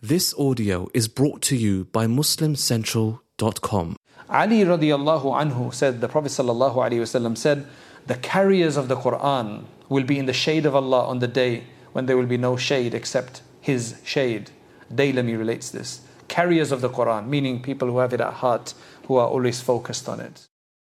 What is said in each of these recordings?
This audio is brought to you by MuslimCentral.com. Ali radiallahu anhu said, the Prophet sallallahu alaihi wasallam said, the carriers of the Quran will be in the shade of Allah on the day when there will be no shade except His shade. Daylami relates this. Carriers of the Quran, meaning people who have it at heart, who are always focused on it.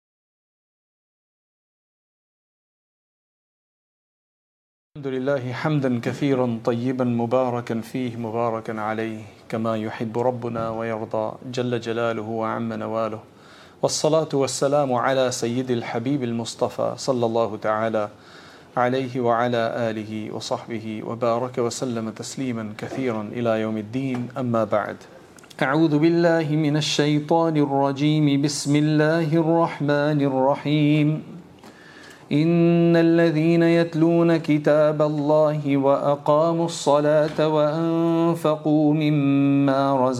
الحمد لله حمدا كثيرا طيبا مباركا فيه مباركا عليه كما يحب ربنا ويرضى جل جلاله وعم نواله والصلاة والسلام على سيد الحبيب المصطفى صلى الله تعالى عليه وعلى آله وصحبه وبارك وسلم تسليما كثيرا إلى يوم الدين أما بعد أعوذ بالله من الشيطان الرجيم بسم الله الرحمن الرحيم إن الذين يتلون كتاب الله وأقاموا الصلاة وأنفقوا مما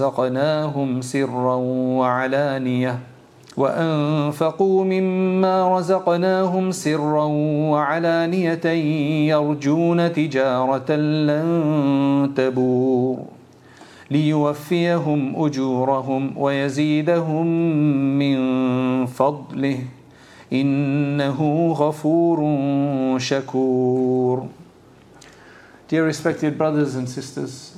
رزقناهم سرا وعلانية يرجون تجارة لن تبور ليوفيهم أجورهم ويزيدهم من فضله إنه غفور شكور. Dear respected brothers and sisters,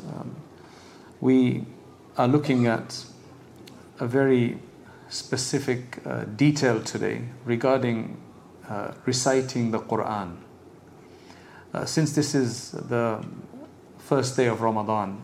we are looking at a very specific detail today regarding reciting the Quran. Since this is the first day of Ramadan,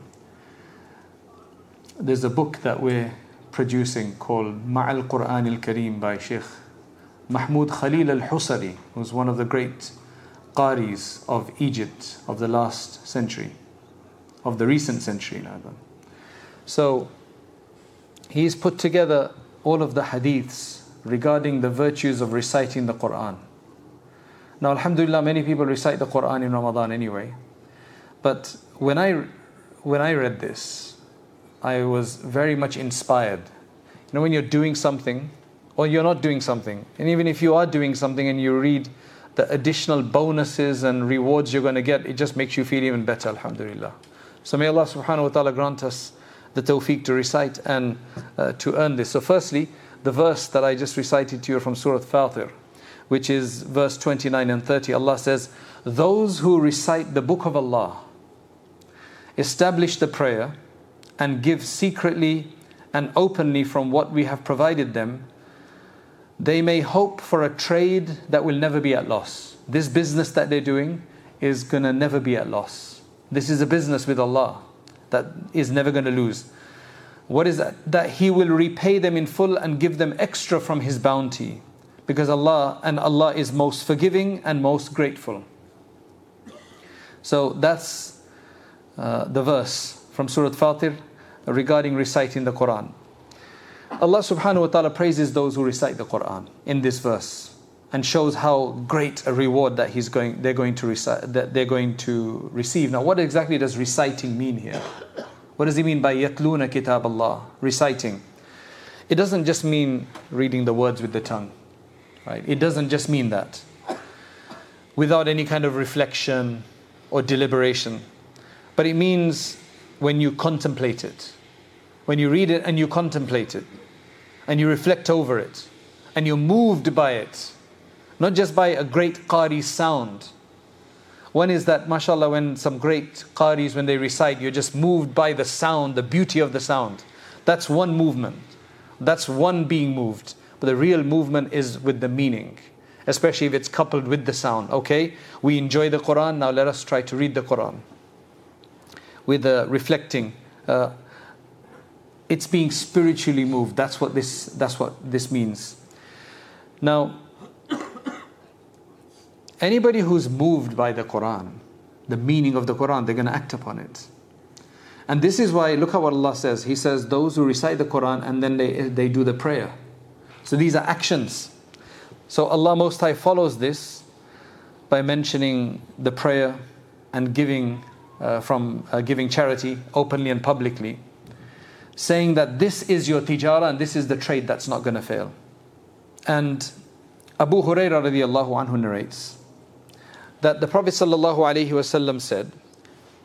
there's a book that we're producing called Ma'al Quran al-Kareem by Sheikh Mahmoud Khalil al-Husari, who's one of the great Qaris of Egypt of the last century, of the recent century rather. So he's put together all of the hadiths regarding the virtues of reciting the Quran. Now alhamdulillah, many people recite the Quran in Ramadan anyway, but when I read this, I was very much inspired. You know, when you're doing something or you're not doing something, and even if you are doing something and you read the additional bonuses and rewards you're going to get, it just makes you feel even better, alhamdulillah. So may Allah subhanahu wa ta'ala grant us the tawfiq to recite and to earn this. So firstly, the verse that I just recited to you from Surah Fatir, which is verse 29 and 30, Allah says, those who recite the book of Allah, establish the prayer, and give secretly and openly from what we have provided them, they may hope for a trade that will never be at loss. This business that they're doing is going to never be at loss. This is a business with Allah that is never going to lose. What is that? That He will repay them in full and give them extra from His bounty. Because Allah is most forgiving and most grateful. So that's the verse from Surah Fatir regarding reciting the Quran. Allah subhanahu wa ta'ala praises those who recite the Quran in this verse and shows how great a reward that they're going to receive. Now, what exactly does reciting mean here? What does he mean by yatluna kitab Allah, reciting? It doesn't just mean reading the words with the tongue, right? It doesn't just mean that without any kind of reflection or deliberation, but it means when you contemplate it. When you read it and you contemplate it and you reflect over it and you're moved by it, not just by a great Qari's sound. One is that, mashallah, when some great Qaris, when they recite, you're just moved by the sound, the beauty of the sound. That's one movement. That's one being moved. But the real movement is with the meaning, especially if it's coupled with the sound. Okay, we enjoy the Quran, now let us try to read the Quran with the reflecting. It's being spiritually moved. That's what this means. Now, anybody who's moved by the Quran, the meaning of the Quran, they're going to act upon it. And this is why, look at what Allah says. He says, those who recite the Quran and then they do the prayer. So these are actions. So Allah Most High follows this by mentioning the prayer and giving charity openly and publicly, saying that this is your tijara and this is the trade that's not going to fail. And Abu Hurairah radiallahu anhu narrates that the Prophet sallallahu alaihi wasallam said,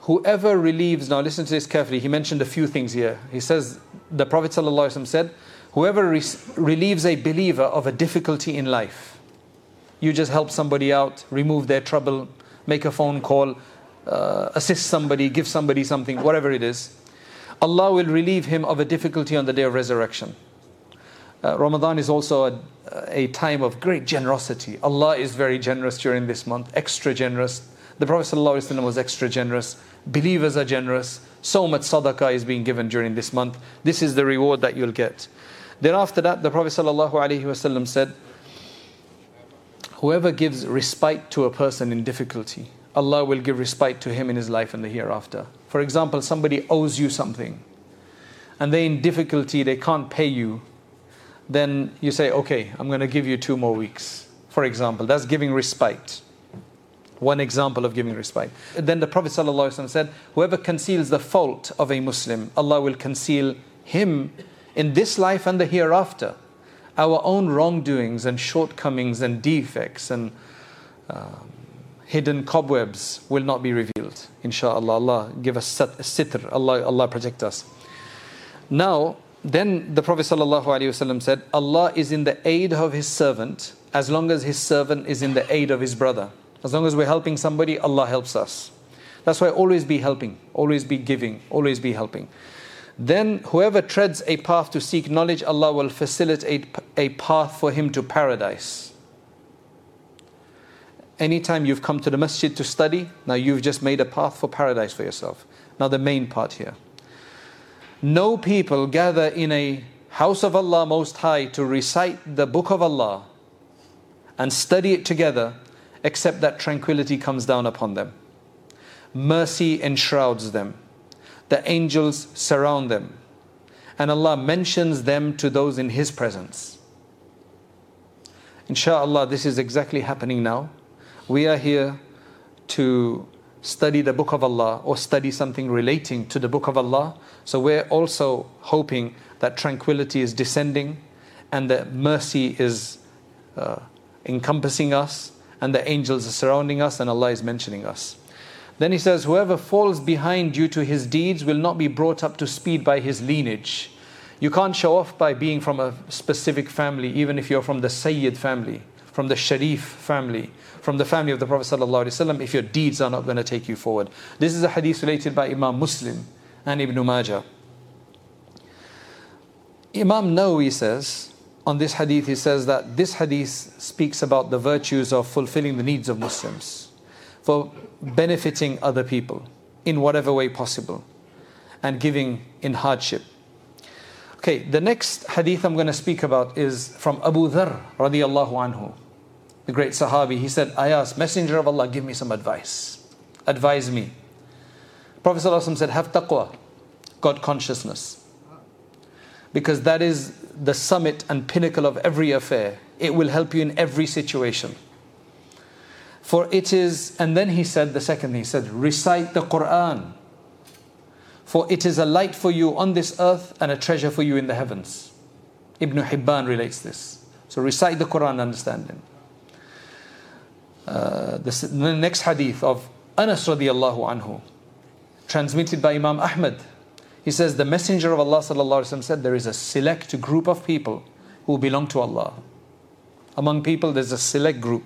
whoever relieves, now listen to this carefully, he mentioned a few things here. He says, the Prophet ﷺ said, whoever relieves a believer of a difficulty in life, you just help somebody out, remove their trouble, make a phone call, assist somebody, give somebody something, whatever it is, Allah will relieve him of a difficulty on the day of resurrection. Ramadan is also a time of great generosity. Allah is very generous during this month, extra generous. The Prophet ﷺ was extra generous. Believers are generous. So much sadaqah is being given during this month. This is the reward that you'll get. Then after that, the Prophet ﷺ said, whoever gives respite to a person in difficulty, Allah will give respite to him in his life and the hereafter. For example, somebody owes you something and they're in difficulty, they can't pay you. Then you say, okay, I'm going to give you 2 more weeks. For example, that's giving respite. One example of giving respite. Then the Prophet ﷺ said, whoever conceals the fault of a Muslim, Allah will conceal him in this life and the hereafter. Our own wrongdoings and shortcomings and defects and hidden cobwebs will not be revealed. Insha'Allah, Allah give us sitr, Allah protect us. Now, then the Prophet ﷺ said, Allah is in the aid of His servant as long as His servant is in the aid of his brother. As long as we're helping somebody, Allah helps us. That's why always be helping, always be giving, always be helping. Then whoever treads a path to seek knowledge, Allah will facilitate a path for him to paradise. Anytime you've come to the masjid to study, now you've just made a path for paradise for yourself. Now the main part here. No people gather in a house of Allah Most High to recite the book of Allah and study it together, except that tranquility comes down upon them. Mercy enshrouds them. The angels surround them. And Allah mentions them to those in His presence. Insha'Allah, this is exactly happening now. We are here to study the book of Allah or study something relating to the book of Allah. So we're also hoping that tranquility is descending and that mercy is encompassing us and the angels are surrounding us and Allah is mentioning us. Then he says, whoever falls behind due to his deeds will not be brought up to speed by his lineage. You can't show off by being from a specific family, even if you're from the Sayyid family, from the Sharif family, from the family of the Prophet ﷺ, if your deeds are not going to take you forward. This is a hadith related by Imam Muslim and Ibn Majah. Imam Nawawi says, on this hadith, he says that this hadith speaks about the virtues of fulfilling the needs of Muslims, for benefiting other people in whatever way possible, and giving in hardship. Okay, the next hadith I'm going to speak about is from Abu Dharr radiyallahu anhu, the great Sahabi. He said, I asked, Messenger of Allah, give me some advice. Advise me. Prophet ﷺ said, have taqwa, God consciousness. Because that is the summit and pinnacle of every affair. It will help you in every situation. For it is, and then he said, the second thing, he said, recite the Quran. For it is a light for you on this earth and a treasure for you in the heavens. Ibn Hibban relates this. So recite the Quran, understanding. The next hadith of Anas radiallahu anhu, transmitted by Imam Ahmad. He says, the Messenger of Allah sallallahu alaihi wasallam said, there is a select group of people who belong to Allah. Among people, there's a select group.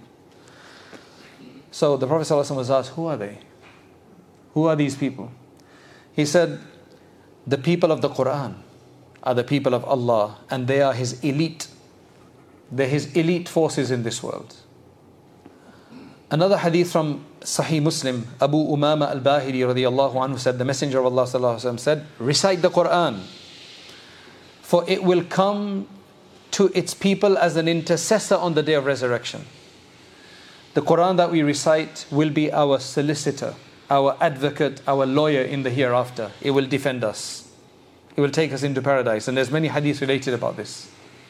So the Prophet sallallahu alaihi wasallam was asked, who are they? Who are these people? He said, the people of the Quran are the people of Allah, and they are His elite. They're His elite forces in this world. Another hadith from Sahih Muslim, Abu Umama al-Bahili radiyallahu anhu said, the Messenger of Allah sallallahu alaihi wasallam said, recite the Quran, for it will come to its people as an intercessor on the day of resurrection. The Quran that we recite will be our solicitor, our advocate, our lawyer in the hereafter. It will defend us. It will take us into paradise. And there's many hadiths related about this.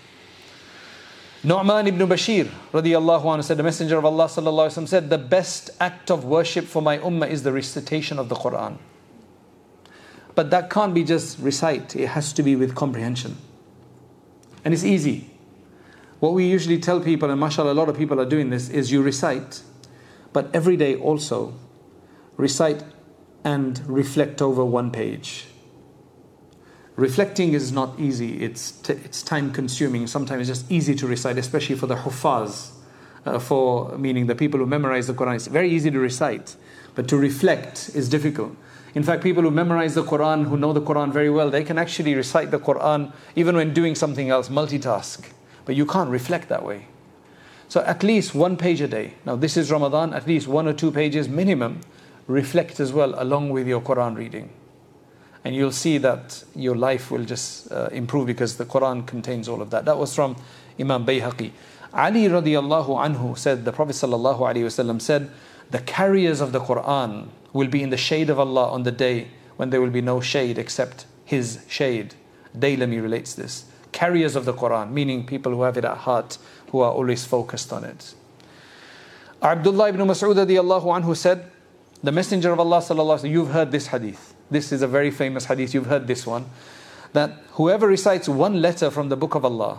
Nu'man ibn Bashir radiyallahu anhu said, the Messenger of Allah sallallahu alaihi wasallam said, the best act of worship for my ummah is the recitation of the Quran. But that can't be just recite. It has to be with comprehension. And it's easy. What we usually tell people, and mashallah, a lot of people are doing this, is you recite, but every day also recite and reflect over one page. Reflecting is not easy, it's time consuming. Sometimes it's just easy to recite, especially for the huffaz, meaning the people who memorize the Quran. It's very easy to recite, but to reflect is difficult. In fact, people who memorize the Quran, who know the Quran very well, they can actually recite the Quran even when doing something else, multitask. But you can't reflect that way. So at least one page a day. Now this is Ramadan, at least 1 or 2 pages minimum. Reflect as well along with your Quran reading. And you'll see that your life will just improve, because the Quran contains all of that. That was from Imam Bayhaqi. Ali radiallahu anhu said, the Prophet sallallahu alaihi wasallam said, the carriers of the Quran will be in the shade of Allah on the day when there will be no shade except His shade. Daylami relates this. Carriers of the Quran, meaning people who have it at heart, who are always focused on it. Abdullah ibn Mas'ud radiallahu anhu said, the Messenger of Allah sallallahu alaihi wasallam, you've heard this hadith. This is a very famous hadith, you've heard this one. That whoever recites one letter from the book of Allah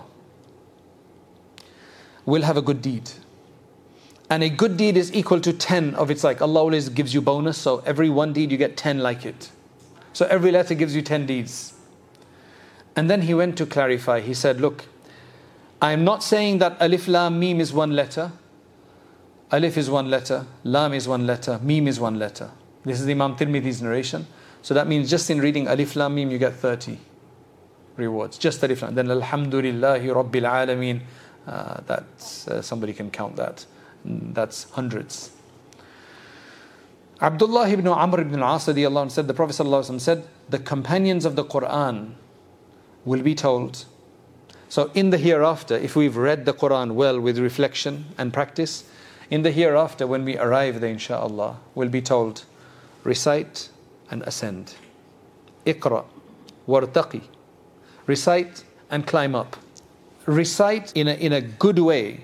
will have a good deed. And a good deed is equal to 10 of its like. Allah always gives you bonus, so every one deed you get 10 like it. So every letter gives you 10 deeds. And then he went to clarify. He said, look, I am not saying that Alif Lam Mim is one letter. Alif is one letter, Lam is one letter, Mim is one letter. This is Imam Tirmidhi's narration. So that means just in reading Alif Lam Mim you get 30 rewards. Just Alif Lam. Then Alhamdulillahi Rabbil Alameen. Somebody can count that. That's hundreds. Abdullah ibn Amr ibn al-As said, the Prophet ﷺ said, the companions of the Quran will be told. So in the hereafter, if we've read the Quran well with reflection and practice, in the hereafter when we arrive there inshaAllah, we'll be told, recite and ascend. Iqra wartaqi. Recite and climb up. Recite in a good way,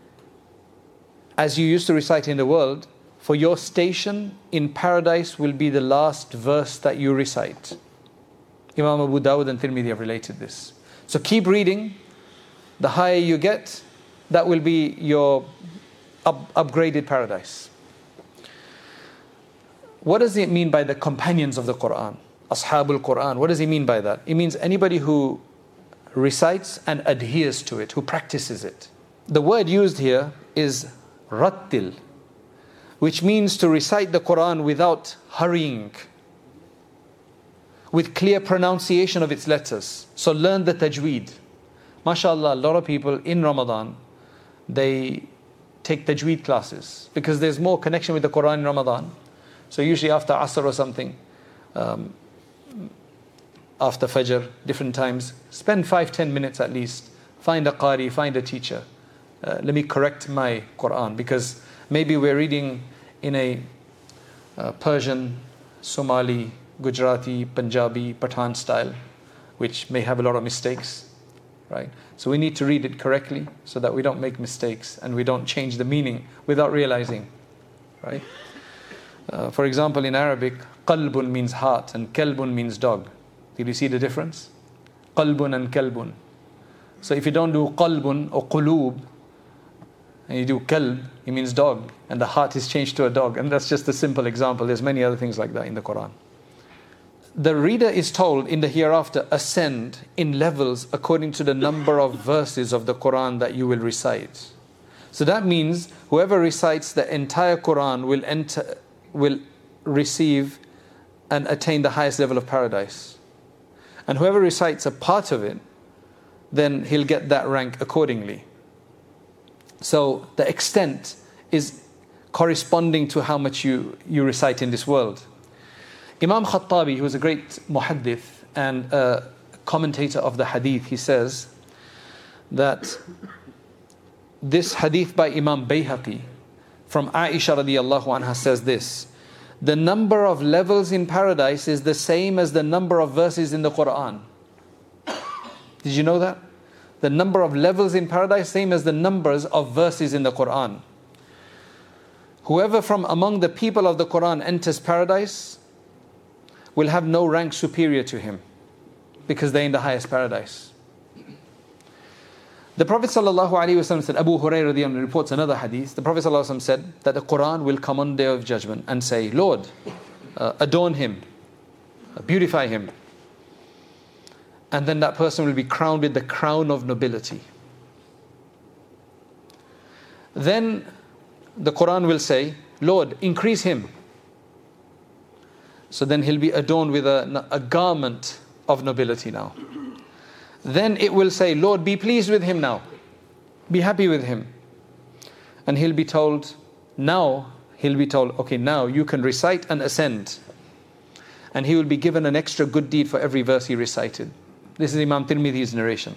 as you used to recite in the world, for your station in paradise will be the last verse that you recite. Imam Abu Dawud and Tirmidhi have related this. So keep reading. The higher you get, that will be your upgraded paradise. What does it mean by the companions of the Quran? Ashabul Quran. What does he mean by that? It means anybody who recites and adheres to it, who practices it. The word used here is rattil, which means to recite the Quran without hurrying, with clear pronunciation of its letters. So learn the tajweed. MashaAllah, a lot of people in Ramadan, they take tajweed classes because there's more connection with the Quran in Ramadan. So usually after Asr or something, after Fajr, different times, spend 5-10 minutes at least. Find a qari, find a teacher. Let me correct my Quran, because maybe we're reading in a Persian, Somali, Gujarati, Punjabi, Pathan style, which may have a lot of mistakes, right? So we need to read it correctly so that we don't make mistakes and we don't change the meaning without realizing, right? For example, in Arabic, qalbun means heart and kalbun means dog. Did you see the difference? Qalbun and kalbun. So if you don't do qalbun or qulub, and you do kalb, it means dog, and the heart is changed to a dog. And that's just a simple example. There's many other things like that in the Quran. The reader is told in the hereafter, ascend in levels according to the number of verses of the Quran that you will recite. So that means whoever recites the entire Quran will receive and attain the highest level of paradise. And whoever recites a part of it, then he'll get that rank accordingly. So the extent is corresponding to how much you recite in this world. Imam Khattabi, who was a great muhaddith and a commentator of the hadith, he says that this hadith by Imam Bayhaqi from Aisha radiallahu anha says this: the number of levels in paradise is the same as the number of verses in the Quran. Did you know that? The number of levels in paradise, same as the numbers of verses in the Quran. Whoever from among the people of the Quran enters paradise will have no rank superior to him, because they're in the highest paradise. The Prophet ﷺ said, Abu Hurairah reports another hadith, the Prophet ﷺ said that the Quran will come on the day of judgment and say, Lord, adorn him, beautify him. And then that person will be crowned with the crown of nobility. Then the Quran will say, Lord, increase him. So then he'll be adorned with a garment of nobility now. Then it will say, Lord, be pleased with him now. Be happy with him. And he'll be told, okay, now you can recite and ascend. And he will be given an extra good deed for every verse he recited. This is Imam Tirmidhi's narration.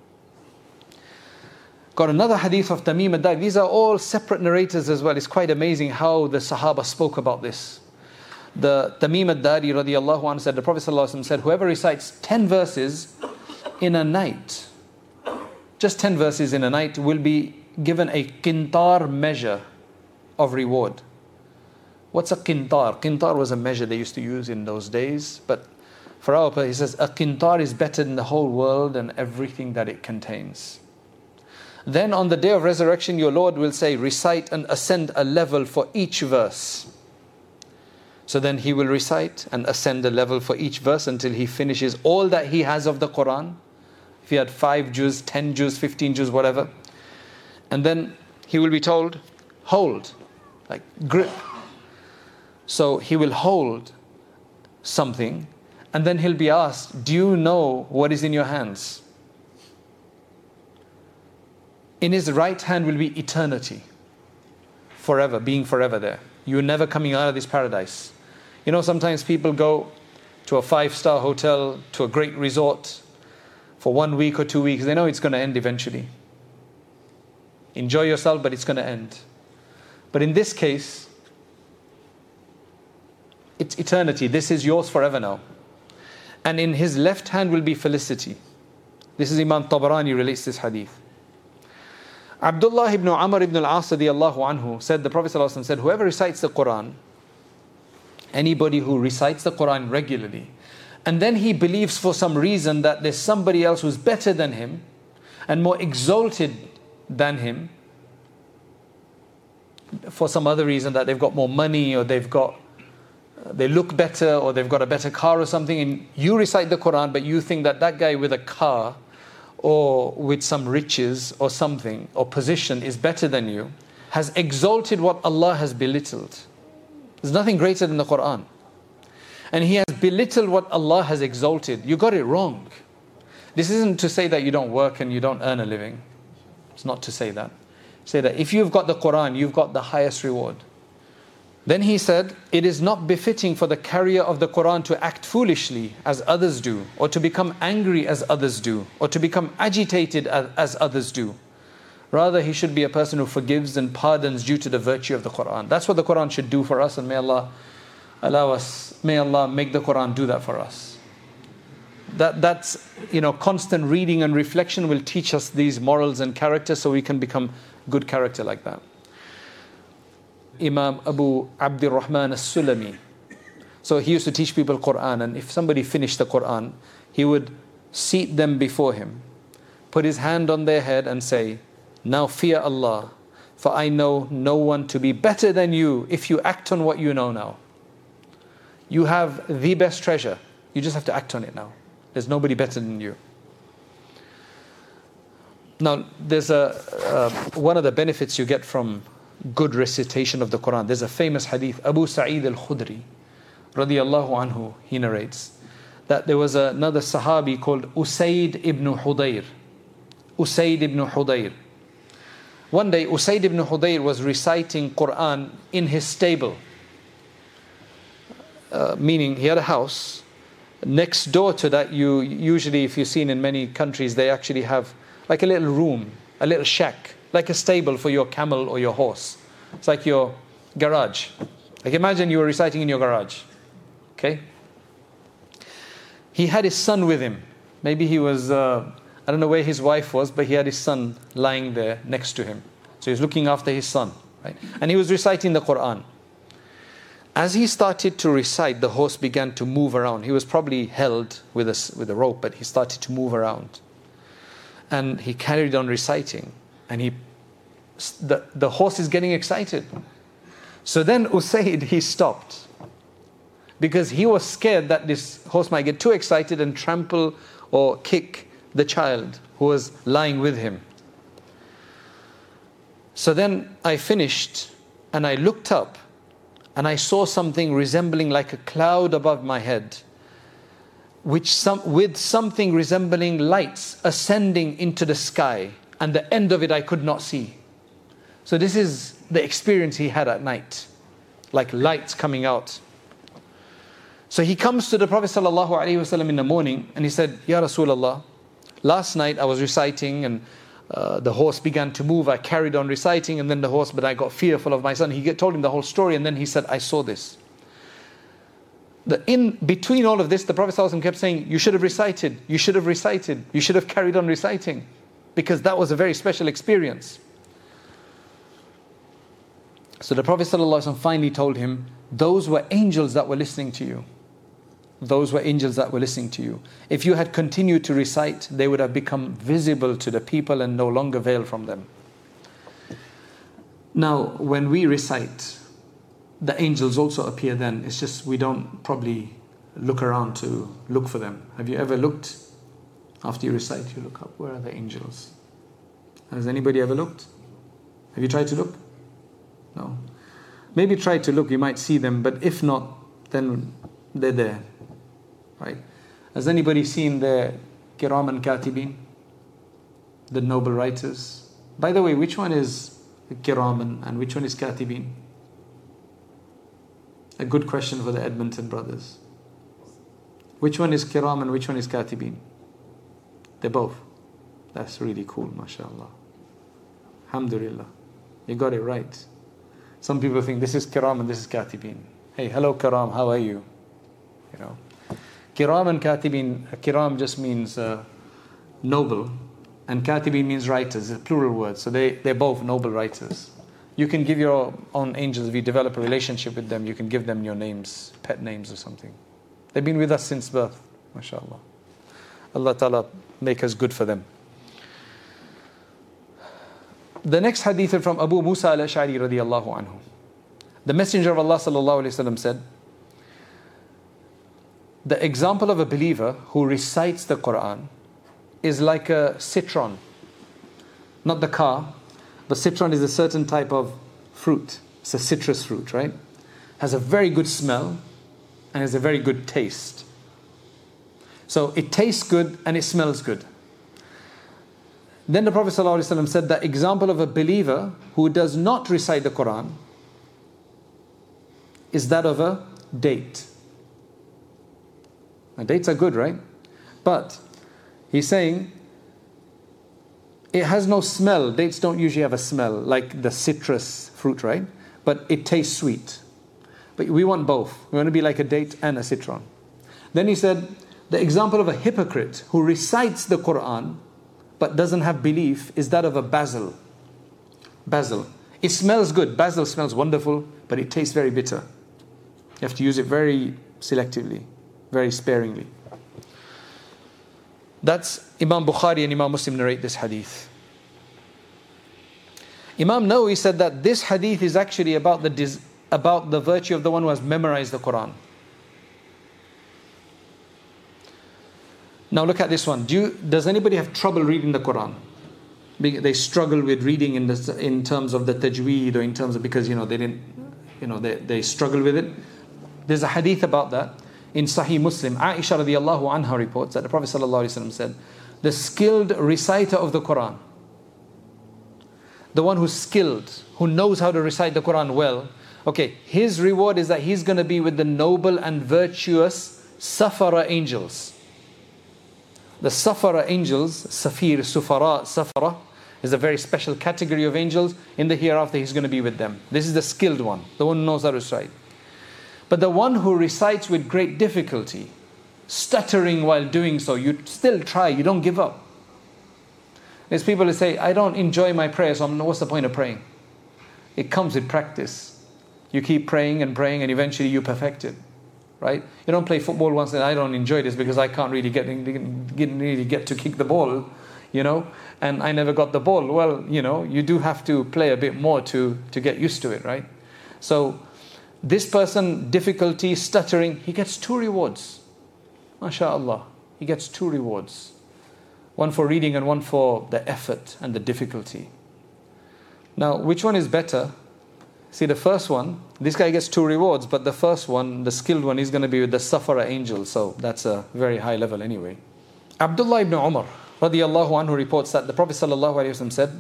Got another hadith of Tamim ad-Dari. These are all separate narrators as well. It's quite amazing how the Sahaba spoke about this. The Tamim ad-Dari radiallahu anhu said, the Prophet ﷺ said, whoever recites 10 verses in a night, just 10 verses in a night, will be given a qintar measure of reward. What's a qintar? Qintar was a measure they used to use in those days, but for our purpose, he says, a qintar is better than the whole world and everything that it contains. Then on the day of resurrection, your Lord will say, recite and ascend a level for each verse. So then he will recite and ascend a level for each verse until he finishes all that he has of the Quran. If he had 5 juz, 10 juz, 15 juz, whatever. And then he will be told, hold, like grip. So he will hold something, and then he'll be asked, do you know what is in your hands? In his right hand will be eternity. Forever, being forever there. You're never coming out of this paradise. You know, sometimes people go to a 5-star hotel, to a great resort for 1 week or 2 weeks. They know it's going to end eventually. Enjoy yourself, but it's going to end. But in this case, it's eternity. This is yours forever now. And in his left hand will be felicity. This is Imam Tabarani relates this hadith. Abdullah ibn Amr ibn al-As radiyallahu anhu said, the Prophet ﷺ said, whoever recites the Quran, anybody who recites the Quran regularly, and then he believes for some reason that there's somebody else who's better than him and more exalted than him, for some other reason, that they've got more money or they look better or they've got a better car or something, and you recite the Quran but you think that that guy with a car or with some riches or something or position is better than you, has exalted what Allah has belittled. There's nothing greater than the Quran. And he has belittled what Allah has exalted. You got it wrong. This isn't to say that you don't work and you don't earn a living. It's not to say that. Say that if you've got the Quran, you've got the highest reward. Then he said, it is not befitting for the carrier of the Quran to act foolishly as others do, or to become angry as others do, or to become agitated as others do. Rather, he should be a person who forgives and pardons due to the virtue of the Quran. That's what the Quran should do for us, and may Allah allow us, may Allah make the Quran do that for us. That's constant reading and reflection will teach us these morals and character so we can become good character like that. Imam Abu Abdul Rahman as-Sulami. So he used to teach people Quran, and if somebody finished the Quran, he would seat them before him, put his hand on their head and say, now fear Allah, for I know no one to be better than you if you act on what you know now. You have the best treasure. You just have to act on it now. There's nobody better than you. Now, there's one of the benefits you get from good recitation of the Quran. There's a famous hadith, Abu Sa'id al-Khudri radiyallahu anhu, he narrates that there was another Sahabi called Usayd ibn Hudayr. Usayd ibn Hudayr. One day, Usayd ibn Hudayr was reciting Quran in his stable. Meaning, he had a house. Next door to that, usually, if you've seen in many countries, they actually have like a little room, a little shack, like a stable for your camel or your horse. It's like your garage. Like imagine you were reciting in your garage. Okay? He had his son with him. Maybe he was, I don't know where his wife was, but he had his son lying there next to him. So he was looking after his son. Right? And he was reciting the Quran. As he started to recite, the horse began to move around. He was probably held with a rope, but he started to move around. And he carried on reciting. And the horse is getting excited. So then Usayd, he stopped. because he was scared that this horse might get too excited and trample or kick the child who was lying with him. So then I finished and I looked up and I saw something resembling like a cloud above my head, with something resembling lights ascending into the sky, and the end of it I could not see. So this is the experience he had at night, like lights coming out. So he comes to the Prophet ﷺ in the morning and he said, Ya Rasulullah, last night I was reciting and the horse began to move. I carried on reciting and then but I got fearful of my son. He told him the whole story and then he said, I saw this. In between all of this, the Prophet ﷺ kept saying, you should have recited, you should have recited, you should have carried on reciting, because that was a very special experience. So the Prophet ﷺ finally told him, those were angels that were listening to you. Those were angels that were listening to you. If you had continued to recite, they would have become visible to the people and no longer veil from them. Now, when we recite, the angels also appear then. It's just we don't probably look around to look for them. Have you ever looked? After you recite, you look up. Where are the angels? Has anybody ever looked? Have you tried to look? No. Maybe try to look, you might see them, but if not, then they're there. Right? Has anybody seen the Kiraman Katibin? The noble writers? By the way, which one is Kiraman and which one is Katibin? A good question for the Edmonton brothers. Which one is Kiram and which one is Katibin? They're both. That's really cool, mashallah. Alhamdulillah. You got it right. Some people think this is Kiram and this is Katibin. Hey, hello Kiram, how are you? You know. Kiram and Katibin, Kiram just means noble, and Katibin means writers, a plural word. So they're both noble writers. You can give your own angels, if you develop a relationship with them, you can give them your names, pet names or something. They've been with us since birth, mashallah. Allah Ta'ala make us good for them. The next hadith is from Abu Musa al-Ash'ari radiyallahu anhu. The Messenger of Allah sallallahu alayhi wa sallam said, the example of a believer who recites the Quran is like a citron. Not the car, but citron is a certain type of fruit. It's a citrus fruit, right? Has a very good smell and has a very good taste. So it tastes good and it smells good. Then the Prophet ﷺ said the example of a believer who does not recite the Quran is that of a date. Now, dates are good, right? But he's saying it has no smell. Dates don't usually have a smell like the citrus fruit, right? But it tastes sweet. But we want both. We want to be like a date and a citron. Then he said, the example of a hypocrite who recites the Quran but doesn't have belief is that of a basil. Basil. It smells good. Basil smells wonderful, but it tastes very bitter. You have to use it very selectively, very sparingly. That's Imam Bukhari and Imam Muslim narrate this hadith. Imam Nawawi said that this hadith is actually about the virtue of the one who has memorized the Quran. Now look at this one. Does anybody have trouble reading the Quran? They struggle with reading in terms of the tajweed, or in terms of, because they struggle with it. There's a hadith about that in Sahih Muslim. Aisha radiallahu anha reports that the Prophet sallallahu alaihi wasallam said, the skilled reciter of the Quran, the one who's skilled, who knows how to recite the Quran well, okay, his reward is that he's going to be with the noble and virtuous Safara angels. The Safara angels, Safir, Sufara, Safara, is a very special category of angels. In the hereafter, he's going to be with them. This is the skilled one, the one who knows how to recite. But the one who recites with great difficulty, stuttering while doing so, you still try, you don't give up. There's people who say, I don't enjoy my prayer, so what's the point of praying? It comes with practice. You keep praying and praying, and eventually you perfect it. Right? You don't play football once and I don't enjoy this because I can't really get to kick the ball, and I never got the ball. Well, you do have to play a bit more to get used to it, right? So This person, difficulty, stuttering, he gets 2 rewards. MashaAllah, he gets 2 rewards. One for reading and one for the effort and the difficulty. Now, which one is better? See, the first one, this guy gets 2 rewards, but the first one, the skilled one, is going to be with the Safara angel, so that's a very high level anyway. Abdullah ibn Umar radiyallahu anhu reports that the Prophet sallallahu alaihi wasallam said,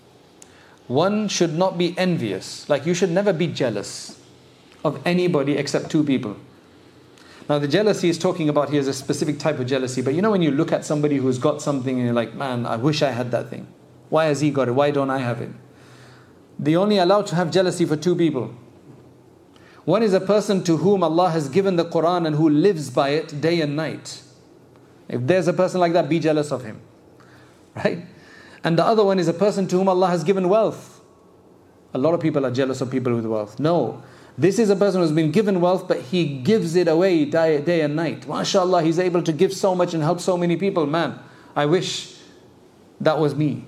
one should not be envious, like you should never be jealous of anybody except 2 people. Now the jealousy is talking about here is a specific type of jealousy, but you know when you look at somebody who's got something and you're like, man, I wish I had that thing. Why has he got it? Why don't I have it? They're only allowed to have jealousy for 2 people. One is a person to whom Allah has given the Quran and who lives by it day and night. If there's a person like that, be jealous of him. Right? And the other one is a person to whom Allah has given wealth. A lot of people are jealous of people with wealth. No. This is a person who's been given wealth, but he gives it away day and night. MashaAllah, he's able to give so much and help so many people. Man, I wish that was me.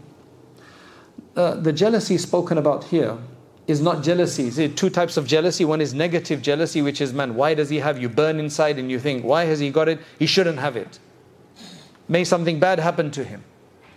The jealousy spoken about here is not jealousy. See, 2 types of jealousy. One is negative jealousy, which is, man, why does he have? You burn inside and you think, why has he got it? He shouldn't have it. May something bad happen to him.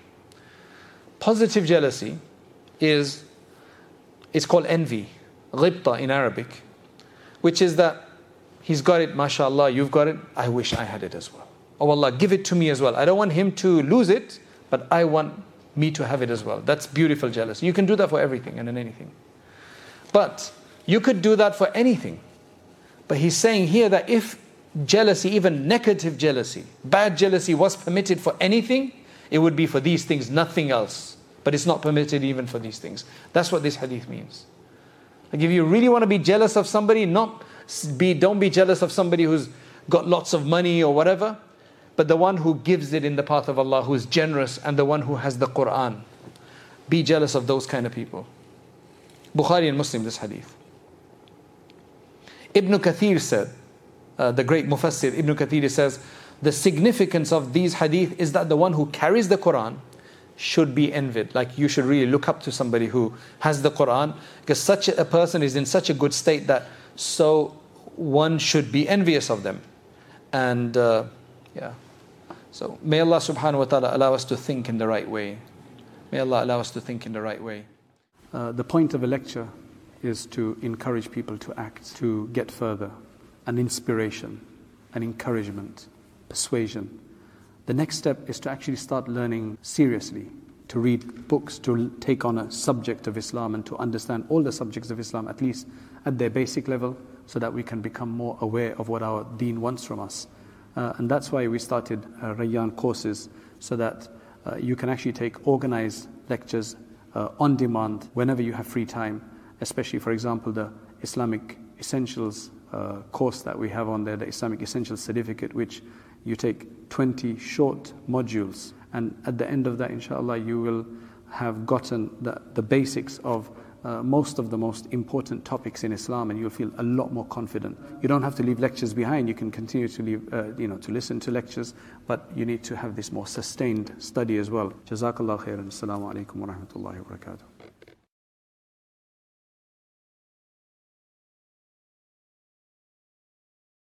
Positive jealousy is called envy, ghibta in Arabic, which is that he's got it, mashallah, you've got it, I wish I had it as well. Oh Allah, give it to me as well. I don't want him to lose it, but I want me to have it as well. That's beautiful jealousy. You can do that for everything and in anything. But you could do that for anything. But he's saying here that if jealousy, even negative jealousy, bad jealousy was permitted for anything, it would be for these things, nothing else. But it's not permitted even for these things. That's what this hadith means. Like if you really want to be jealous of somebody, don't be jealous of somebody who's got lots of money or whatever, but the one who gives it in the path of Allah, who is generous, and the one who has the Quran. Be jealous of those kind of people. Bukhari and Muslim, this hadith. Ibn Kathir said, the great Mufassir Ibn Kathir says, the significance of these hadith is that the one who carries the Quran should be envied. Like you should really look up to somebody who has the Quran, because such a person is in such a good state that so one should be envious of them. And so may Allah subhanahu wa ta'ala allow us to think in the right way. May Allah allow us to think in the right way. The point of a lecture is to encourage people to act, to get further, an inspiration, an encouragement, persuasion. The next step is to actually start learning seriously, to read books, to take on a subject of Islam and to understand all the subjects of Islam, at least at their basic level, so that we can become more aware of what our deen wants from us. And that's why we started Rayyan courses, so that you can actually take organized lectures on demand whenever you have free time, especially, for example, the Islamic Essentials course that we have on there, the Islamic Essentials Certificate, which you take 20 short modules, and at the end of that, inshallah, you will have gotten the basics of most of the most important topics in Islam, and you'll feel a lot more confident. You don't have to leave lectures behind. You can continue to leave, to listen to lectures, but you need to have this more sustained study as well. Jazakallah khairan. Assalamu alaikum wa rahmatullahi wa barakatuh.